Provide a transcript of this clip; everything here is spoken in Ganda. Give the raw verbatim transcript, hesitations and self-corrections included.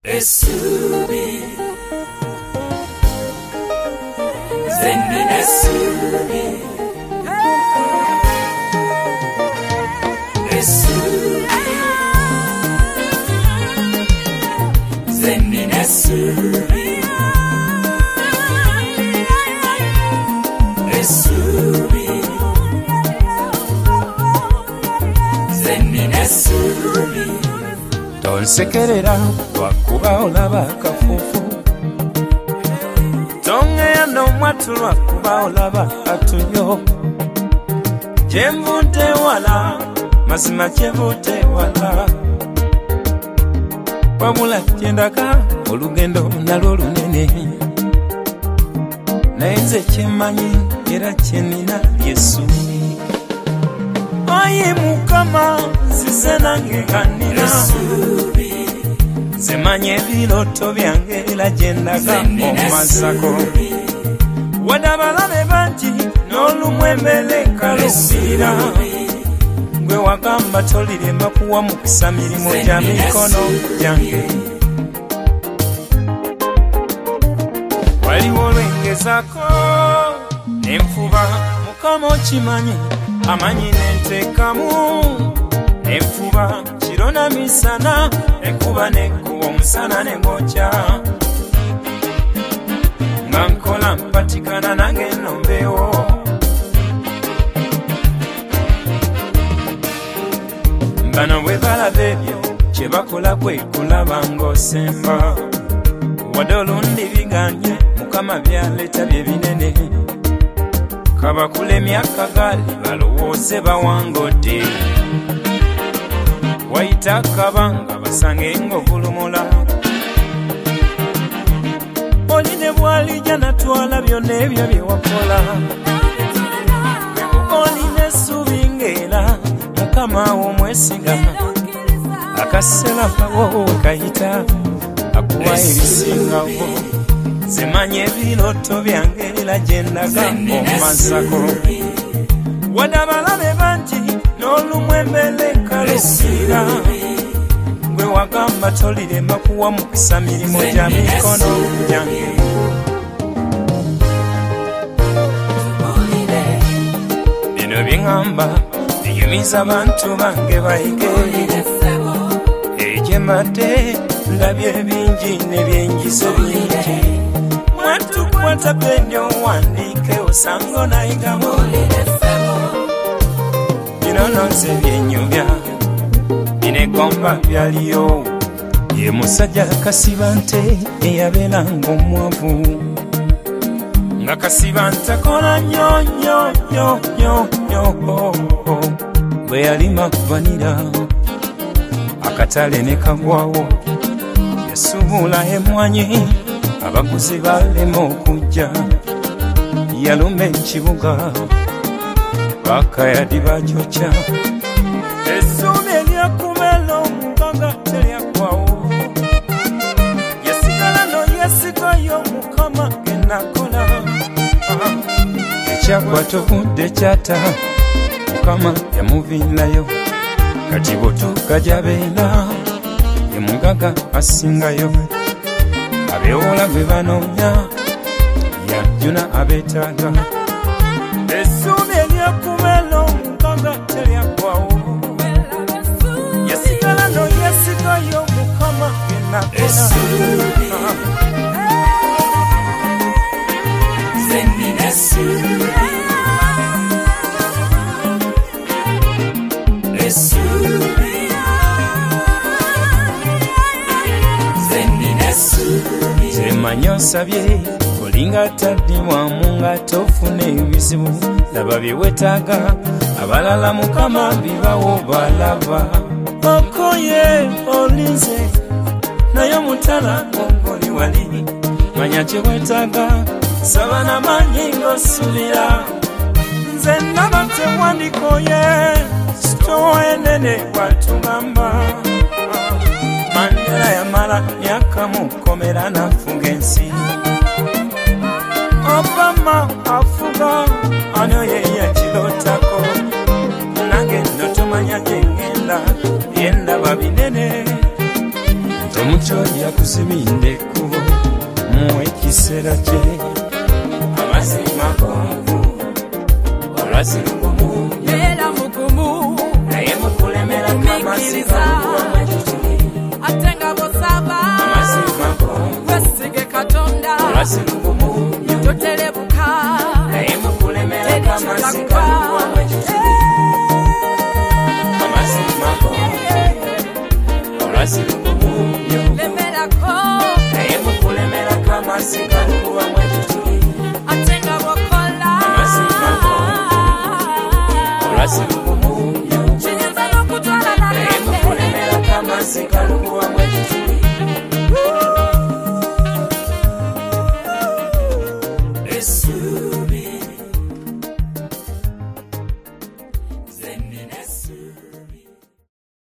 Essubi Zenni Essubi Essubi Zenni Essubi Essubi Zenni Essubi Tonsekerera lwakuba olaba akafuufu tongeya n'omwatu lwakuba olaba atunyo gyenvudde wala mazima gyenvudde wala wabula gyendaga olugendo nalwo lunene naye nze kyemmanyi era kyenina lyessuubi ayi Mukama nzize nange kanira zimanye ebiroto byange era gyendaga omazako wadde abalabe bangi n'olumu emmere nkalumbira gwe wagamba tolirema kuwa mukisa mirimu gya mikono gyange waliwo olwengezako nenfuba Mukama okimanyi amanyi nenteekamu nenfuba kiro na misana enkuba nekuba omusana nengokya nga nkola mpatikana nange nombeewo bano bwe balaba ebyo kye bakola kwe kulaba ng'osemba wadde olundi biganye Mukama byaleeta bye binene kabakula emyaka gali balowooze bawangodde wayita kabanga basange ng'obulumula oli ne bw'alijja natwala byonna ebyo bye wakola oli n'essuubi ng'era Mukama omwesiga akaseera kawo we kayita akuwa ebisingawo zimanye ebiroto byange era gyendaga omazako wadde abalabe bangi n'olumu emmere nkalumbira gwe wagamba tolirema kuwa mukisa mirimu gya mikono gyange bino byeŋŋamba biyumiza abantu bange bayige egyembadde ndabye bingi n'ebyenjizo bingi mwatukwata penyo wandiike osanga onayigamu bino nonse byenyumya binegomba byaliyo ye musajja kasiba nte eyabeeranga omwavu nga kasiba nte akola nnyo nnyo nnyo nnyo nnyo bwe yalima vanira akatale ne kagwawo yasuubula emmwanyi abaguzi balema okujja yaluma ekibuga bakayadi bakyokya essuubi eryakumela omuganga teryakwawo yasigala noyesigayo Mukama genakola ekyakwata obudde kyata Mukama yamuviirayo kati botuuka gyabeera ye mugaga asingayo abeewola gwe banoonya yajjuna abeetaaga essuubi eryakumela omuganga teryakwawo yasigala noyesigayo Mukama genakola Zenni Essubi Essubi Zenni Essubi zemanyi osabye olinga taddiwamu nga tofuna ebizibu laba bye wetaaga abalala Mukama bibawo balaba okoye olinze naye omutala ng'oli wali manya kye wetaaga saba n'amaanyi ng'osulira nze ndaba tewandikoye sitowa enene bw'atugamba Mandela yamala myaka mukomera nafuga ensi Obama afuga ano ye yakirotako nange ndotomanya gyengenda yenda babinene ekyo yakuziminde kubo mu ekiseera kye amazima gonvu olwasirumu era mugumu naye mukulemera kamazima atenga bosaba amazima gonvu wesige katonda olwasirumu toterebuka naye mukulemera kamazima amazima gonvu olwasirumu lemerako naye mukulemera kamazima kuba mwekituli atenga bokola amazima olwasirumu kinyenza n'okutwala naye mukulemera kamazima